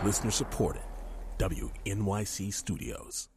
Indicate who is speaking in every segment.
Speaker 1: Listener supported. WNYC Studios.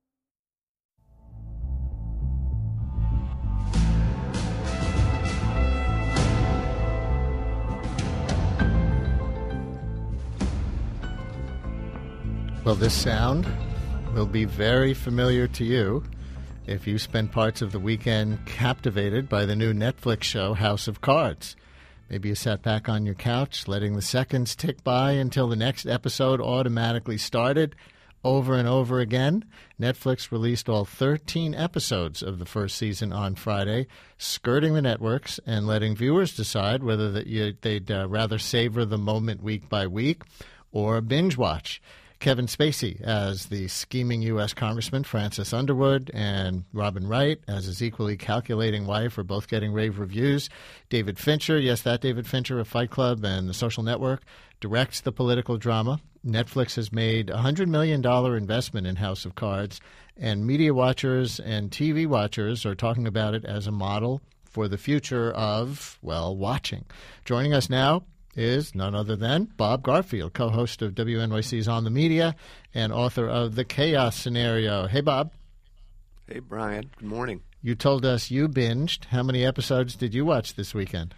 Speaker 2: Well, this sound will be very familiar to you if you spent parts of the weekend captivated by the new Netflix show House of Cards. Maybe you sat back on your couch, letting the seconds tick by until the next episode automatically started over and over again. Netflix released all 13 episodes of the first season on Friday, skirting the networks and letting viewers decide whether they'd rather savor the moment week by week or binge watch. Kevin Spacey as the scheming U.S. Congressman Francis Underwood, and Robin Wright as his equally calculating wife are both getting rave reviews. David Fincher, yes, that David Fincher of Fight Club and The Social Network, directs the political drama. Netflix has made a $100 million investment in House of Cards, and media watchers and TV watchers are talking about it as a model for the future of, well, watching. Joining us now is none other than Bob Garfield, co-host of WNYC's On the Media and author of The Chaos Scenario. Hey, Bob.
Speaker 3: Hey, Brian. Good morning.
Speaker 2: You told us you binged. How many episodes did you watch this weekend?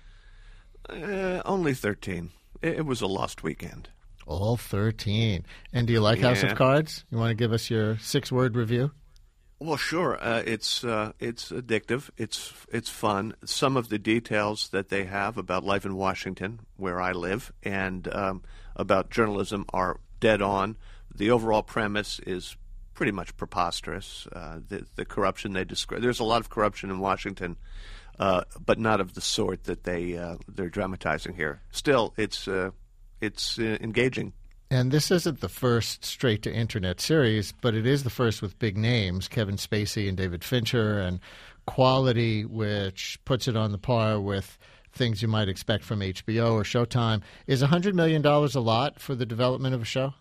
Speaker 3: Only 13. It was a lost weekend.
Speaker 2: All 13. And do you like House of Cards? You want to give us your 6-word review?
Speaker 3: Well, sure. It's addictive. It's fun. Some of the details that they have about life in Washington, where I live, and about journalism are dead on. The overall premise is pretty much preposterous. The corruption they describe. There's a lot of corruption in Washington, but not of the sort that they're dramatizing here. Still, it's engaging.
Speaker 2: And this isn't the first straight-to-internet series, but it is the first with big names, Kevin Spacey and David Fincher, and quality which puts it on the par with things you might expect from HBO or Showtime. Is $100 million a lot for the development of a show?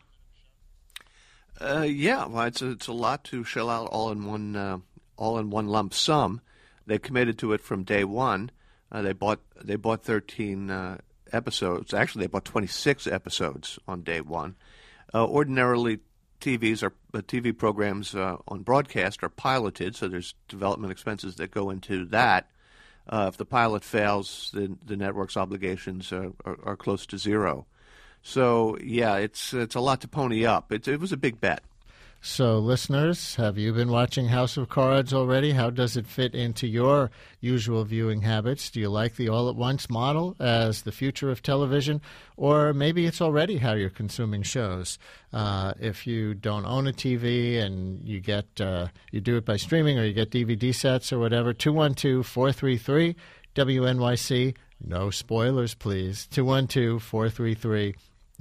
Speaker 3: Yeah, well, it's a lot to shell out all in one lump sum. They committed to it from day one. They bought 13 episodes. Actually, they bought 26 episodes on day one. Ordinarily, TV programs on broadcast are piloted, so there's development expenses that go into that. If the pilot fails, the network's obligations are close to zero. So, yeah, it's a lot to pony up. It was a big bet.
Speaker 2: So, listeners, have you been watching House of Cards already? How does it fit into your usual viewing habits? Do you like the all-at-once model as the future of television? Or maybe it's already how you're consuming shows. If you don't own a TV and you do it by streaming or you get DVD sets or whatever, 212-433-WNYC. No spoilers, please. 212-433-9692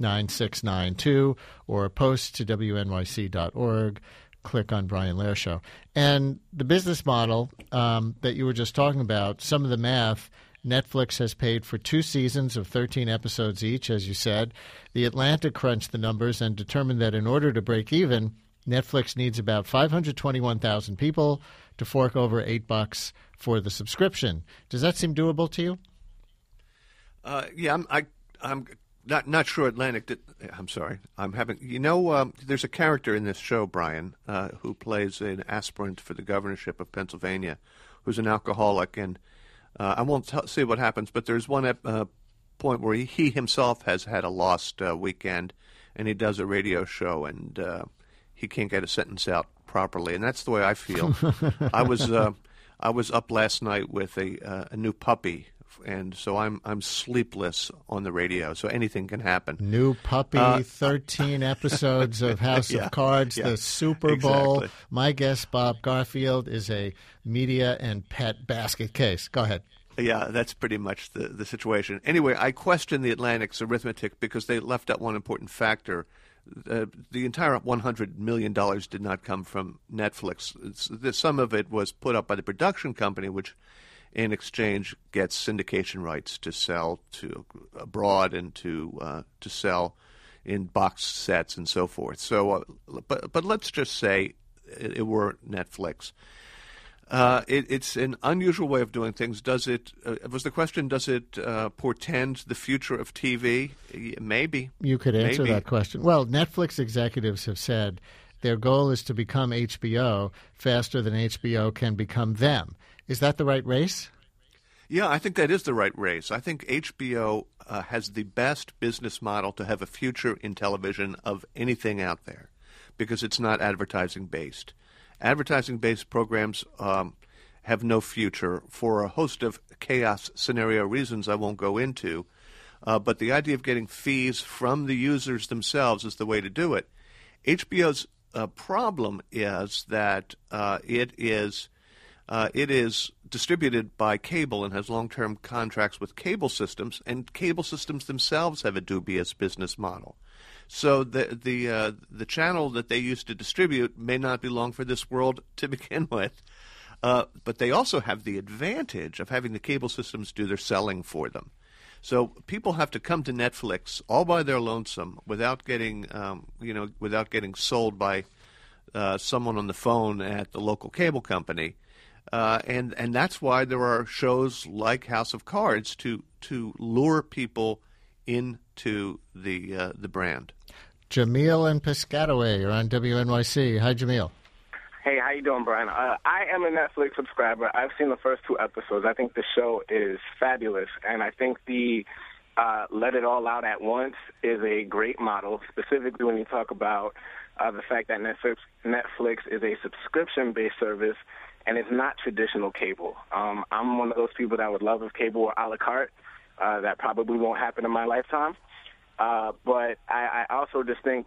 Speaker 2: or post to WNYC.org. Click on Brian Lehrer Show. And the business model that you were just talking about, some of the math, Netflix has paid for 2 seasons of 13 episodes each, as you said. The Atlantic crunched the numbers and determined that in order to break even, Netflix needs about 521,000 people to fork over $8 for the subscription. Does that seem doable to you?
Speaker 3: Yeah, I'm not sure Atlantic did. I'm sorry. There's a character in this show, Brian, who plays an aspirant for the governorship of Pennsylvania, who's an alcoholic, and I won't say what happens, but there's one point where he himself has had a lost weekend, and he does a radio show, and he can't get a sentence out properly, and that's the way I feel. I was up last night with a new puppy. And so I'm sleepless on the radio, so anything can happen.
Speaker 2: New puppy, 13 episodes of House of Cards, the Super Bowl.
Speaker 3: Exactly.
Speaker 2: My guest, Bob Garfield, is a media and pet basket case. Go ahead.
Speaker 3: Yeah, that's pretty much the situation. Anyway, I question the Atlantic's arithmetic because they left out one important factor. The entire $100 million did not come from Netflix. Some of it was put up by the production company, which in exchange gets syndication rights to sell to abroad and to sell in box sets and so forth. So, but let's just say it were Netflix. It's an unusual way of doing things. Does it? Was the question? Does it portend the future of TV? Maybe.
Speaker 2: You could answer that question. Well, Netflix executives have said their goal is to become HBO faster than HBO can become them. Is that the right race?
Speaker 3: Yeah, I think that is the right race. I think HBO has the best business model to have a future in television of anything out there because it's not advertising-based. Advertising-based programs have no future for a host of chaos scenario reasons I won't go into. But the idea of getting fees from the users themselves is the way to do it. HBO's problem is that it is distributed by cable and has long-term contracts with cable systems, and cable systems themselves have a dubious business model. So the channel that they used to distribute may not belong for this world to begin with, but they also have the advantage of having the cable systems do their selling for them. So people have to come to Netflix all by their lonesome without getting sold by someone on the phone at the local cable company, and that's why there are shows like House of Cards to lure people into the brand.
Speaker 2: Jamil and Piscataway are on WNYC. Hi, Jamil.
Speaker 4: Hey, how you doing, Brian? I am a Netflix subscriber. I've seen the first 2 episodes. I think the show is fabulous, and I think the let it all out at once is a great model, specifically when you talk about the fact that Netflix is a subscription-based service, and it's not traditional cable. I'm one of those people that would love if cable were a la carte. That probably won't happen in my lifetime. But I also just think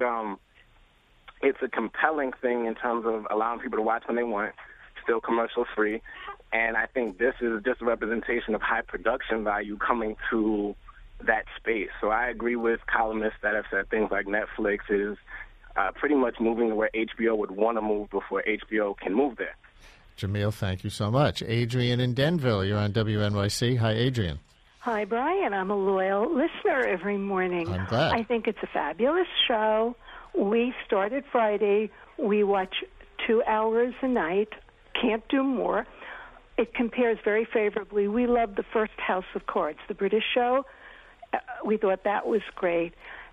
Speaker 4: it's a compelling thing in terms of allowing people to watch when they want, still commercial-free. And I think this is just a representation of high production value coming to that space. So I agree with columnists that have said things like Netflix is pretty much moving to where HBO would want to move before HBO can move there.
Speaker 2: Jamil, thank you so much. Adrian in Denville, you're on WNYC. Hi, Adrian.
Speaker 5: Hi, Brian. I'm a loyal listener every morning.
Speaker 2: I'm glad.
Speaker 5: I think it's a fabulous show. We started Friday. We watch 2 hours a night. Can't do more. It compares very favorably. We love the first House of Cards, the British show. We thought that was great.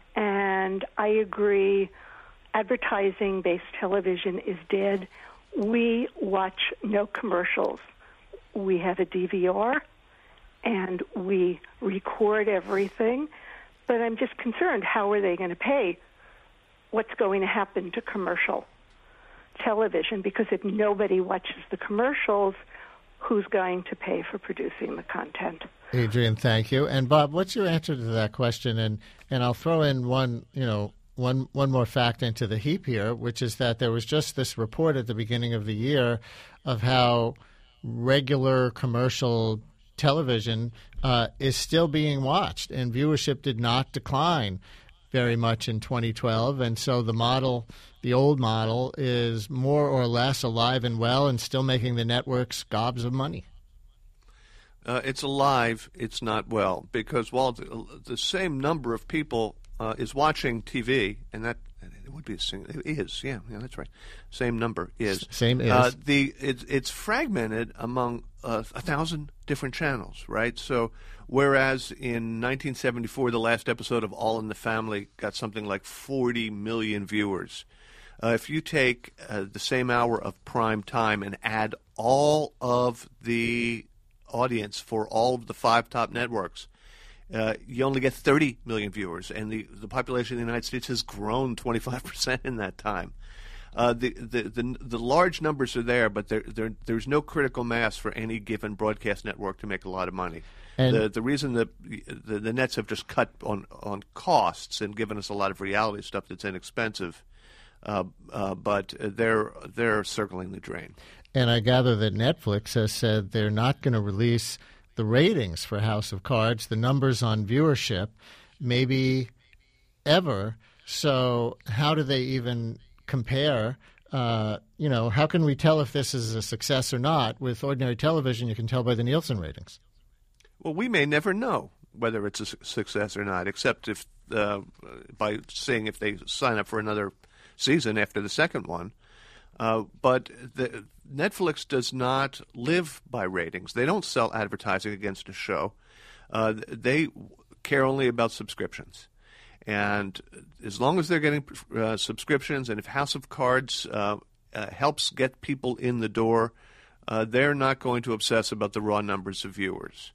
Speaker 5: And I agree, advertising-based television is dead. We watch no commercials. We have a DVR, and we record everything. But I'm just concerned, how are they going to pay? What's going to happen to commercial television? Because if nobody watches the commercials, who's going to pay for producing the content?
Speaker 2: Adrian, thank you. And Bob, what's your answer to that question? And I'll throw in one more fact into the heap here, which is that there was just this report at the beginning of the year of how regular commercial television is still being watched, and viewership did not decline very much in 2012. And so the old model, is more or less alive and well and still making the networks gobs of money.
Speaker 3: It's alive, it's not well, because while the same number of people is watching TV, and that it would be it is, yeah, that's right. Same number is.
Speaker 2: Same is.
Speaker 3: It's fragmented among 1,000 different channels, right? So whereas in 1974, the last episode of All in the Family got something like 40 million viewers. If you take the same hour of prime time and add all of the audience for all of the 5 top networks, you only get 30 million viewers, and the population of the United States has grown 25% in that time. The large numbers are there, but there's no critical mass for any given broadcast network to make a lot of money. And the reason that the nets have just cut on costs and given us a lot of reality stuff that's inexpensive, but they're circling the drain.
Speaker 2: And I gather that Netflix has said they're not going to release the ratings for House of Cards, the numbers on viewership, maybe ever. So how do they even compare? How can we tell if this is a success or not? With ordinary television, you can tell by the Nielsen ratings.
Speaker 3: Well, we may never know whether it's a success or not, except if by seeing if they sign up for another season after the second one. But Netflix does not live by ratings. They don't sell advertising against a show. They care only about subscriptions. And as long as they're getting subscriptions, and if House of Cards helps get people in the door, they're not going to obsess about the raw numbers of viewers.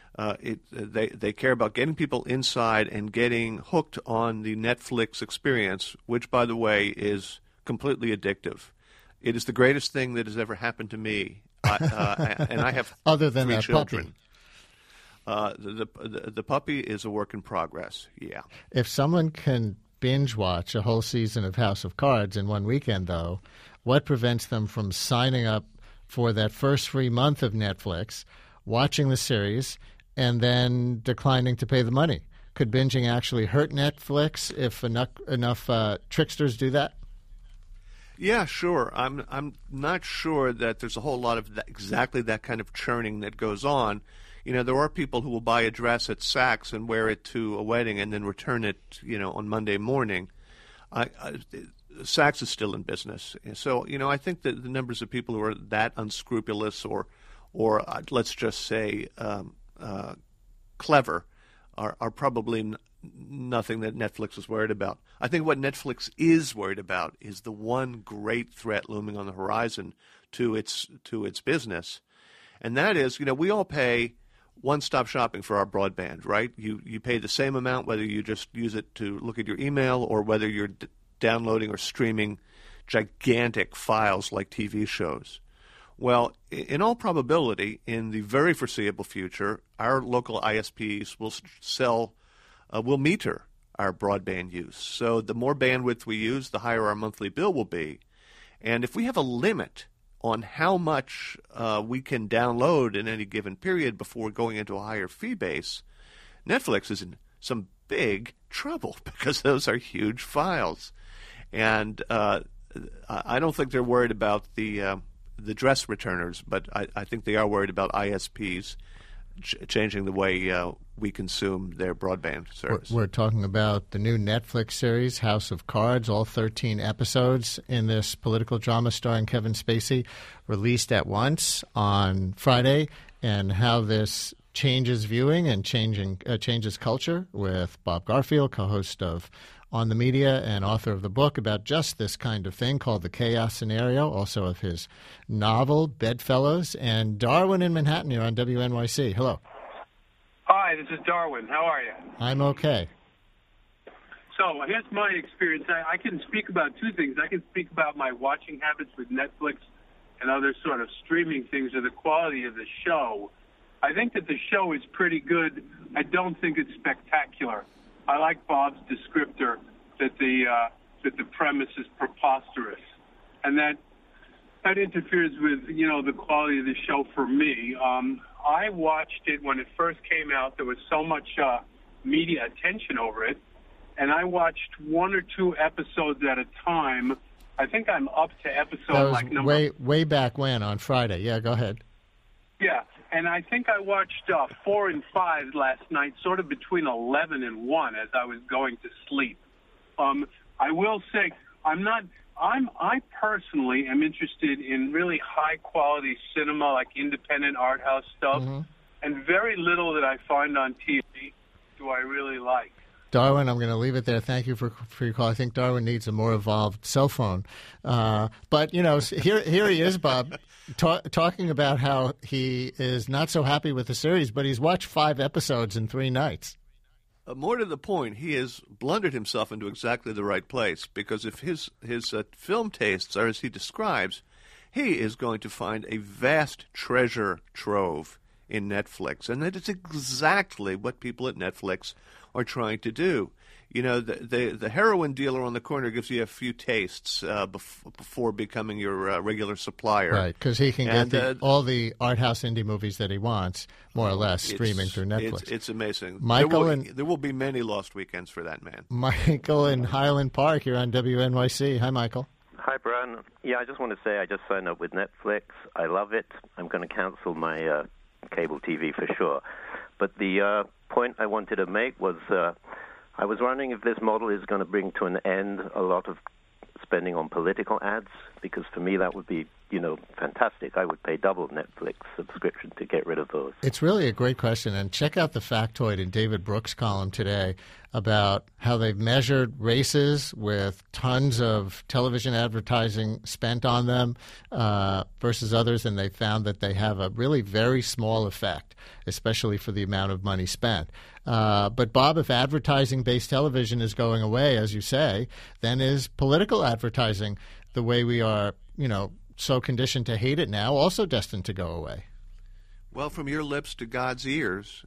Speaker 3: They care about getting people inside and getting hooked on the Netflix experience, which, by the way, is completely addictive. It is the greatest thing that has ever happened to me, and I have
Speaker 2: other than
Speaker 3: 3
Speaker 2: that
Speaker 3: children.
Speaker 2: puppy.
Speaker 3: The puppy is a work in progress. Yeah.
Speaker 2: If someone can binge watch a whole season of House of Cards in one weekend, though, what prevents them from signing up for that first free month of Netflix, watching the series, and then declining to pay the money? Could binging actually hurt Netflix if enough tricksters do that?
Speaker 3: Yeah, sure. I'm not sure that there's a whole lot of exactly that kind of churning that goes on. You know, there are people who will buy a dress at Saks and wear it to a wedding and then return it, on Monday morning. Saks is still in business. So, I think that the numbers of people who are that unscrupulous or let's just say clever are probably nothing that Netflix is worried about. I think what Netflix is worried about is the one great threat looming on the horizon to its business, and that is, we all pay one-stop shopping for our broadband, right? You pay the same amount whether you just use it to look at your email or whether you're downloading or streaming gigantic files like TV shows. Well, in all probability, in the very foreseeable future, our local ISPs will meter our broadband use. So the more bandwidth we use, the higher our monthly bill will be. And if we have a limit on how much we can download in any given period before going into a higher fee base, Netflix is in some big trouble because those are huge files. And I don't think they're worried about the dress returners, but I think they are worried about ISPs changing the way we consume their broadband service.
Speaker 2: We're talking about the new Netflix series, House of Cards, all 13 episodes in this political drama starring Kevin Spacey, released at once on Friday, and how this changes viewing and changes culture, with Bob Garfield, co-host of On the Media and author of the book about just this kind of thing called The Chaos Scenario, also of his novel, Bedfellows, and Darwin in Manhattan here on WNYC. Hello.
Speaker 6: Hi, this is Darwin. How are you?
Speaker 2: I'm okay.
Speaker 6: So here's my experience. I can speak about two things. I can speak about my watching habits with Netflix and other sort of streaming things, or the quality of the show. I think that the show is pretty good. I don't think it's spectacular. I like Bob's descriptor that the premise is preposterous, and that interferes with the quality of the show for me. I watched it when it first came out. There was so much media attention over it, and I watched 1 or 2 episodes at a time. I think I'm up to episode number
Speaker 2: way back when, on Friday. Yeah, go ahead.
Speaker 6: Yeah. And I think I watched 4 and 5 last night, sort of between 11 and 1 as I was going to sleep. I will say I personally am interested in really high-quality cinema, like independent art house stuff, and very little that I find on TV do I really like.
Speaker 2: Darwin, I'm going to leave it there. Thank you for your call. I think Darwin needs a more evolved cell phone. But, here he is, Bob, talking about how he is not so happy with the series, but he's watched 5 episodes in 3 nights.
Speaker 3: More to the point, he has blundered himself into exactly the right place, because if his film tastes are as he describes, he is going to find a vast treasure trove in Netflix, and that is exactly what people at Netflix are trying to do. The heroin dealer on the corner gives you a few tastes before becoming your regular supplier.
Speaker 2: Right, because he can get all the art house indie movies that he wants, more or less, streaming through Netflix.
Speaker 3: It's amazing.
Speaker 2: Michael
Speaker 3: there will be many lost weekends for that man.
Speaker 2: Michael in Highland Park here on WNYC. Hi, Michael.
Speaker 7: Hi, Brian. Yeah, I just want to say I just signed up with Netflix. I love it. I'm going to cancel my cable TV for sure. But the point I wanted to make was I was wondering if this model is going to bring to an end a lot of spending on political ads? Because for me, that would be, fantastic. I would pay double Netflix subscription to get rid of those.
Speaker 2: It's really a great question. And check out the factoid in David Brooks' column today about how they've measured races with tons of television advertising spent on them versus others, and they found that they have a really very small effect, especially for the amount of money spent. But, Bob, if advertising-based television is going away, as you say, then is political advertising, the way we are, so conditioned to hate it now, also destined to go away?
Speaker 3: Well, from your lips to God's ears,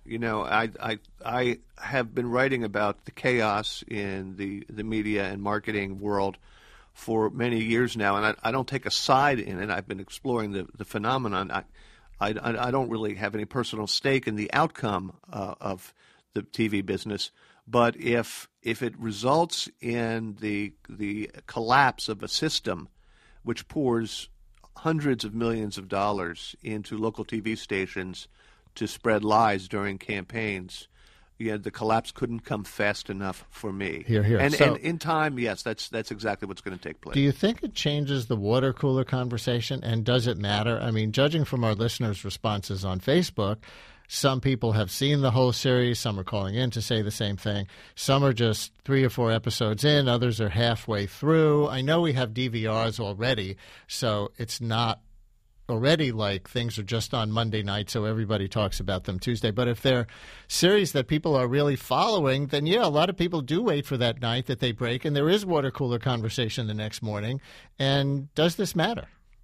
Speaker 3: I have been writing about the chaos in the media and marketing world for many years now, and I don't take a side in it. I've been exploring the phenomenon. I don't really have any personal stake in the outcome of the TV business, but if it results in the collapse of a system which pours hundreds of millions of dollars into local TV stations to spread lies during campaigns, the collapse couldn't come fast enough for me.
Speaker 2: Here.
Speaker 3: And in time, yes, that's exactly what's going to take place.
Speaker 2: Do you think it changes the water cooler conversation, and does it matter? I mean, judging from our listeners' responses on Facebook, some people have seen the whole series. Some are calling in to say the same thing. Some are just 3 or 4 episodes in. Others are halfway through. I know we have DVRs already, so it's not already like things are just on Monday night, so everybody talks about them Tuesday. But if they're series that people are really following, then, yeah, a lot of people do wait for that night that they break, and there is water cooler conversation the next morning. And does this matter?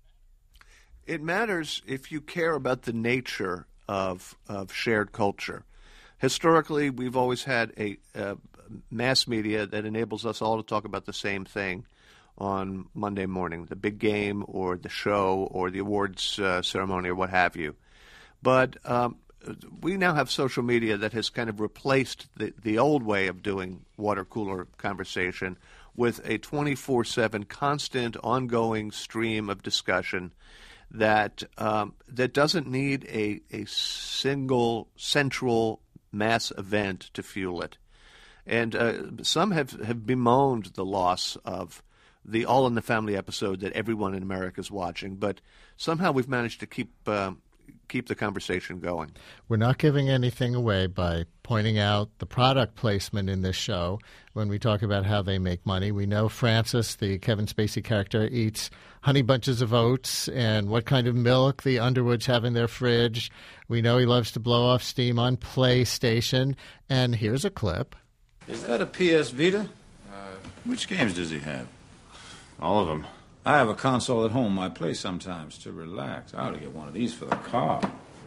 Speaker 3: It matters if you care about the nature of shared culture. Historically, we've always had a mass media that enables us all to talk about the same thing on Monday morning, the big game or the show or the awards ceremony or what have you. But we now have social media that has kind of replaced the old way of doing water cooler conversation with a 24/7 constant ongoing stream of discussion that doesn't need a single central mass event to fuel it. And some have bemoaned the loss of the All in the Family episode that everyone in America is watching, but somehow we've managed to keep the conversation going.
Speaker 2: We're not giving anything away by pointing out the product placement in this show when we talk about how they make money. We know Francis, the Kevin Spacey character, eats honey bunches of oats and what kind of milk the Underwoods have in their fridge. We know he loves to blow off steam on PlayStation. And here's a clip.
Speaker 8: Is that a PS Vita?
Speaker 9: Which games does he have?
Speaker 8: All of them. I have a console at home I play sometimes to relax. I ought to get one of these for the car.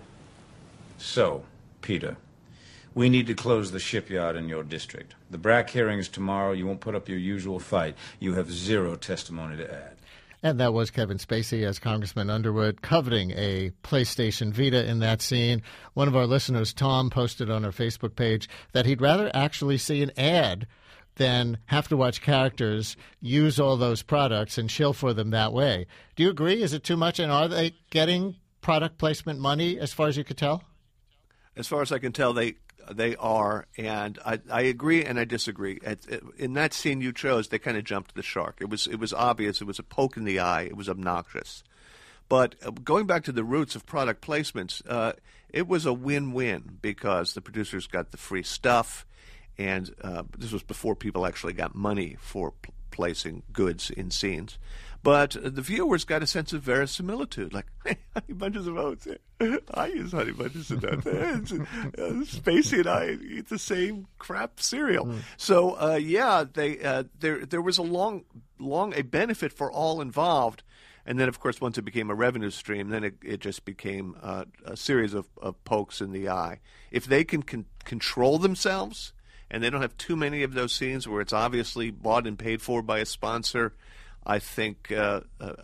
Speaker 8: So, Peter, we need to close the shipyard in your district. The BRAC hearing is tomorrow. You won't put up your usual fight. You have 0 testimony to add.
Speaker 2: And that was Kevin Spacey as Congressman Underwood coveting a PlayStation Vita in that scene. One of our listeners, Tom, posted on our Facebook page that he'd rather actually see an ad than have to watch characters use all those products and shill for them that way. Do you agree? Is it too much? And are they getting product placement money as far as you could tell?
Speaker 3: As far as I can tell, they are, and I agree and I disagree. In that scene you chose, they kind of jumped the shark. It was obvious. It was a poke in the eye. It was obnoxious. But going back to the roots of product placements, it was a win-win because the producers got the free stuff, and this was before people actually got money for placing goods in scenes. But the viewers got a sense of verisimilitude, like, hey, honey bunches of oats. I use honey bunches of oats. Spacey and I eat the same crap cereal. So, there was a benefit for all involved. And then, of course, once it became a revenue stream, then it just became a series of pokes in the eye. If they can control themselves, and they don't have too many of those scenes where it's obviously bought and paid for by a sponsor, I think the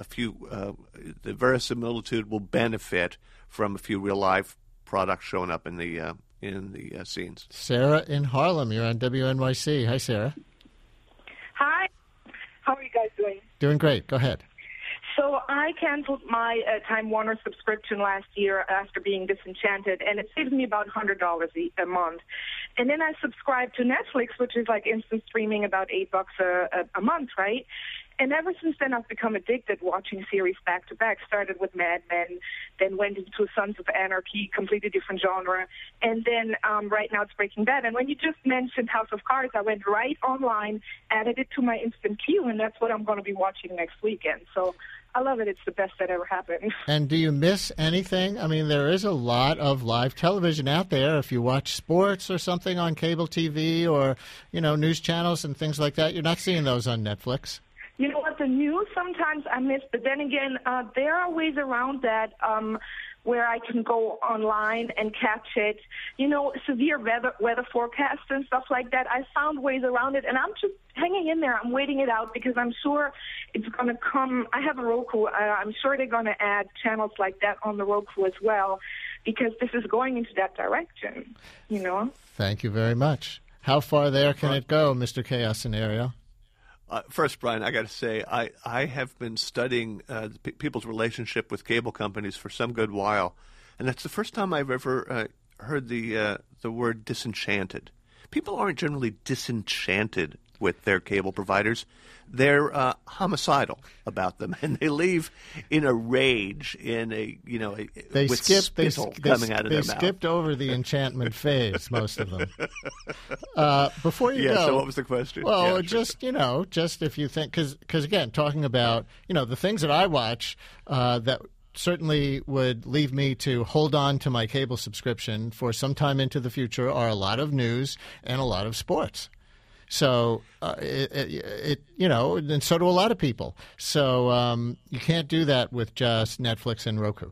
Speaker 3: verisimilitude will benefit from a few real life products showing up in the scenes.
Speaker 2: Sarah in Harlem, you're on WNYC. Hi, Sarah.
Speaker 10: Hi. How are you guys doing?
Speaker 2: Doing great. Go ahead.
Speaker 10: So I canceled my Time Warner subscription last year after being disenchanted, and it saves me about $100 a month. And then I subscribed to Netflix, which is like instant streaming, about $8 a month, right? And ever since then, I've become addicted watching series back to back. Started with Mad Men, then went into Sons of Anarchy, completely different genre. And then right now it's Breaking Bad. And when you just mentioned House of Cards, I went right online, added it to my instant queue, and that's what I'm going to be watching next weekend. So I love it. It's the best that ever happened.
Speaker 2: And do you miss anything? I mean, there is a lot of live television out there. If you watch sports or something on cable TV or, news channels and things like that, you're not seeing those on Netflix.
Speaker 10: You know what? The news sometimes I miss, but then again, there are ways around that where I can go online and catch it. Severe weather forecasts and stuff like that. I found ways around it, and I'm just hanging in there. I'm waiting it out because I'm sure it's going to come. I have a Roku. I'm sure they're going to add channels like that on the Roku as well because this is going into that direction,
Speaker 2: Thank you very much. How far there can it go, Mr. Chaos Scenario?
Speaker 3: First, Brian, I got to say, I have been studying people's relationship with cable companies for some good while, and that's the first time I've ever heard the word disenchanted. People aren't generally disenchanted with their cable providers. They're homicidal about them, and they leave in a rage, with spittle coming out of their mouth.
Speaker 2: They skipped over the enchantment phase, most of them. Before you go,
Speaker 3: so what was the question?
Speaker 2: Well, just if you think, because again, talking about the things that I watch that certainly would leave me to hold on to my cable subscription for some time into the future are a lot of news and a lot of sports. So, and so do a lot of people. So you can't do that with just Netflix and Roku.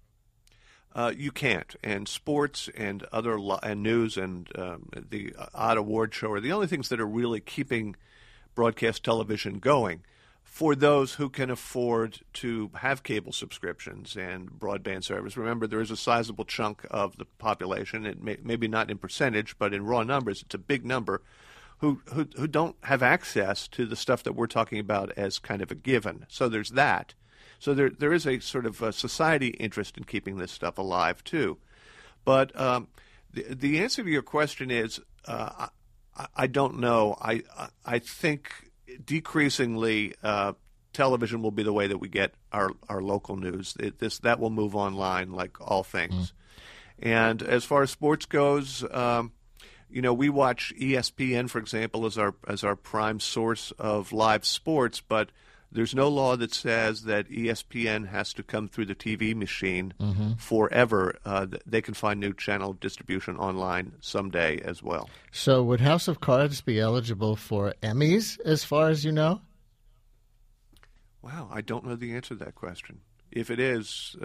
Speaker 3: You can't. And sports and other and news and the odd award show are the only things that are really keeping broadcast television going for those who can afford to have cable subscriptions and broadband service. Remember, there is a sizable chunk of the population, maybe not in percentage, but in raw numbers, it's a big number, who don't have access to the stuff that we're talking about as kind of a given. So there's that. So there is a sort of a society interest in keeping this stuff alive too. But the answer to your question is I don't know. I think decreasingly television will be the way that we get our local news. That will move online like all things. And as far as sports goes, we watch ESPN, for example, as our prime source of live sports, but there's no law that says that ESPN has to come through the TV machine forever. They can find new channel distribution online someday as well.
Speaker 2: So would House of Cards be eligible for Emmys, as far as you know?
Speaker 3: Wow, I don't know the answer to that question. If it is,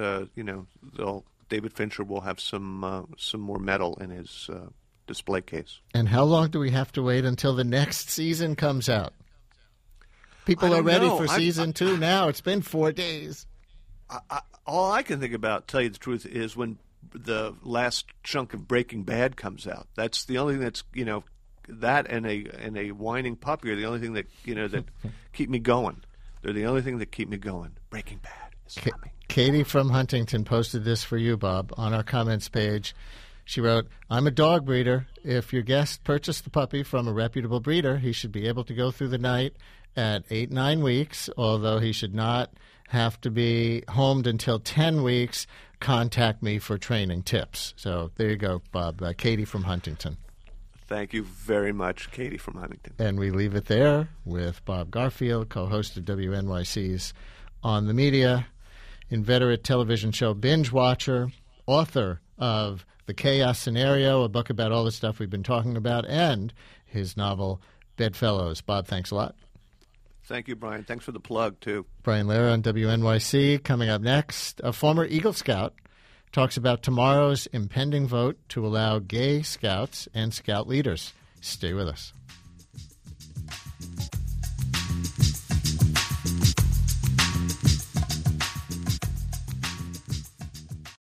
Speaker 3: David Fincher will have some more metal in his display case.
Speaker 2: And how long do we have to wait until the next season comes out? People are ready for season 2 now. It's been 4 days.
Speaker 3: All I can think about, tell you the truth, is when the last chunk of Breaking Bad comes out. That's the only thing that's, that and a whining puppy are the only thing that, that keep me going. They're the only thing that keep me going. Breaking Bad is coming.
Speaker 2: Katie from Huntington posted this for you, Bob, on our comments page. She wrote, I'm a dog breeder. If your guest purchased the puppy from a reputable breeder, he should be able to go through the night at 8-9 weeks, although he should not have to be homed until 10 weeks. Contact me for training tips. So there you go, Bob. Katie from Huntington.
Speaker 3: Thank you very much, Katie from Huntington.
Speaker 2: And we leave it there with Bob Garfield, co-host of WNYC's On the Media, inveterate television show binge watcher, author of The Chaos Scenario, a book about all the stuff we've been talking about, and his novel Bedfellows. Bob, thanks a lot.
Speaker 3: Thank you, Brian. Thanks for the plug, too.
Speaker 2: Brian Lehrer on WNYC. Coming up next, a former Eagle Scout talks about tomorrow's impending vote to allow gay scouts and scout leaders. Stay with us.